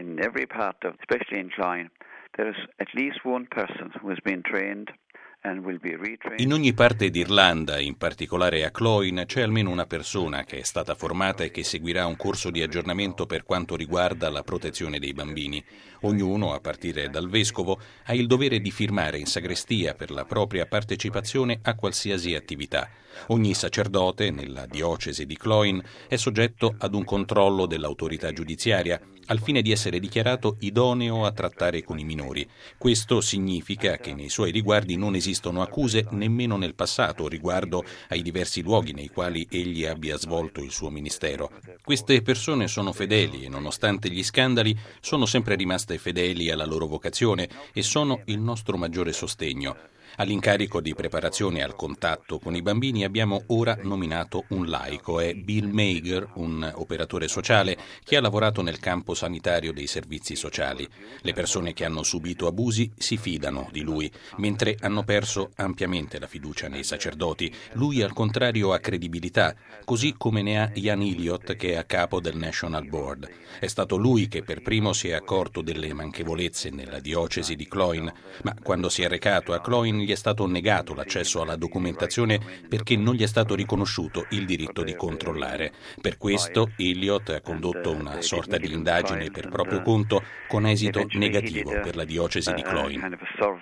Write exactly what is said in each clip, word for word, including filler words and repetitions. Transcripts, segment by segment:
in every part of, especially in Cloyne, there is at least one person who has been trained. In ogni parte d'Irlanda, in particolare a Cloyne, c'è almeno una persona che è stata formata e che seguirà un corso di aggiornamento per quanto riguarda la protezione dei bambini. Ognuno, a partire dal vescovo, ha il dovere di firmare in sagrestia per la propria partecipazione a qualsiasi attività. Ogni sacerdote nella diocesi di Cloyne è soggetto ad un controllo dell'autorità giudiziaria al fine di essere dichiarato idoneo a trattare con i minori. Questo significa che nei suoi riguardi non esistono accuse nemmeno nel passato riguardo ai diversi luoghi nei quali egli abbia svolto il suo ministero. Queste persone sono fedeli e, nonostante gli scandali, sono sempre rimaste fedeli alla loro vocazione e sono il nostro maggiore sostegno. All'incarico di preparazione al contatto con i bambini abbiamo ora nominato un laico, è Bill Mager, un operatore sociale che ha lavorato nel campo sanitario dei servizi sociali. Le persone che hanno subito abusi si fidano di lui, mentre hanno perso ampiamente la fiducia nei sacerdoti. Lui al contrario ha credibilità, così come ne ha Ian Elliott che è a capo del National Board. È stato lui che per primo si è accorto delle manchevolezze nella diocesi di Cloyne, ma quando si è recato a Cloyne gli è stato negato l'accesso alla documentazione perché non gli è stato riconosciuto il diritto di controllare. Per questo Elliott ha condotto una sorta di indagine per proprio conto con esito negativo per la diocesi di Cloyne.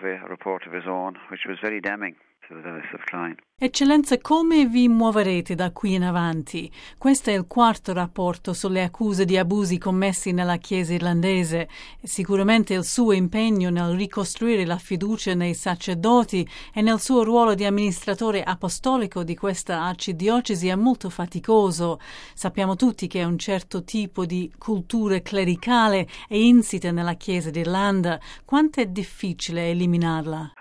Eccellenza, come vi muoverete da qui in avanti? Questo è il quarto rapporto sulle accuse di abusi commessi nella Chiesa irlandese. Sicuramente il suo impegno nel ricostruire la fiducia nei sacerdoti e nel suo ruolo di amministratore apostolico di questa arcidiocesi è molto faticoso. Sappiamo tutti che un certo tipo di cultura clericale è insita nella Chiesa d'Irlanda. Quanto è difficile eliminarla?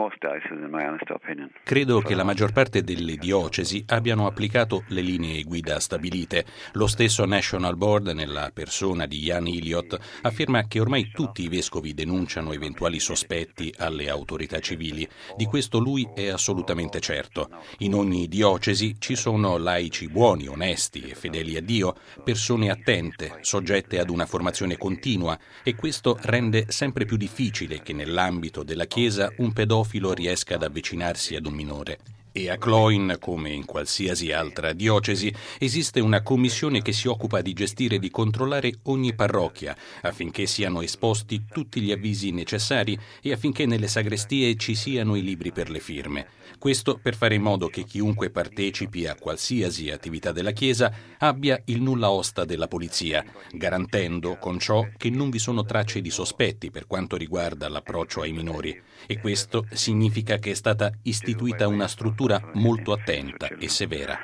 Credo che la maggior parte delle diocesi abbiano applicato le linee guida stabilite. Lo stesso National Board, nella persona di Ian Elliott, afferma che ormai tutti i vescovi denunciano eventuali sospetti alle autorità civili. Di questo lui è assolutamente certo. In ogni diocesi ci sono laici buoni, onesti e fedeli a Dio, persone attente, soggette ad una formazione continua, e questo rende sempre più difficile che nell'ambito della Chiesa un pedofilo riesca ad avvicinarsi ad un minore. E a Cloyne, come in qualsiasi altra diocesi, esiste una commissione che si occupa di gestire e di controllare ogni parrocchia, affinché siano esposti tutti gli avvisi necessari e affinché nelle sagrestie ci siano i libri per le firme. Questo per fare in modo che chiunque partecipi a qualsiasi attività della Chiesa abbia il nulla osta della polizia, garantendo con ciò che non vi sono tracce di sospetti per quanto riguarda l'approccio ai minori. E questo significa che è stata istituita una struttura molto attenta e severa.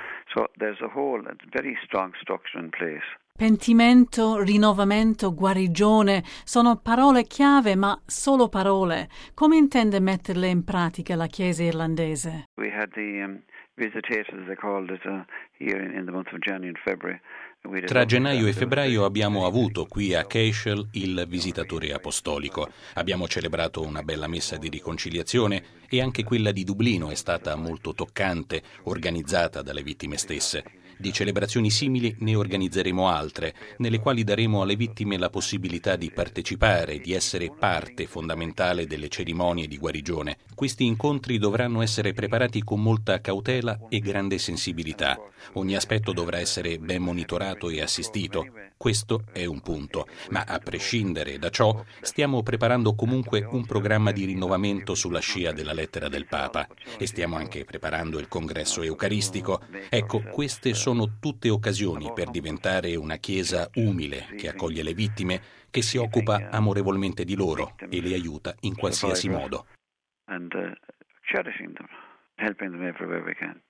Pentimento, rinnovamento, guarigione sono parole chiave, ma solo parole. Come intende metterle in pratica la Chiesa irlandese? We had the um, visitators, as they called it, uh, here in, in the month of January and February. Tra gennaio e febbraio abbiamo avuto qui a Cashel il visitatore apostolico. Abbiamo celebrato una bella messa di riconciliazione e anche quella di Dublino è stata molto toccante, organizzata dalle vittime stesse. Di celebrazioni simili ne organizzeremo altre, nelle quali daremo alle vittime la possibilità di partecipare e di essere parte fondamentale delle cerimonie di guarigione. Questi incontri dovranno essere preparati con molta cautela e grande sensibilità. Ogni aspetto dovrà essere ben monitorato e assistito. Questo è un punto, ma a prescindere da ciò stiamo preparando comunque un programma di rinnovamento sulla scia della lettera del Papa e stiamo anche preparando il congresso eucaristico. Ecco, queste sono tutte occasioni per diventare una Chiesa umile che accoglie le vittime, che si occupa amorevolmente di loro e le aiuta in qualsiasi modo.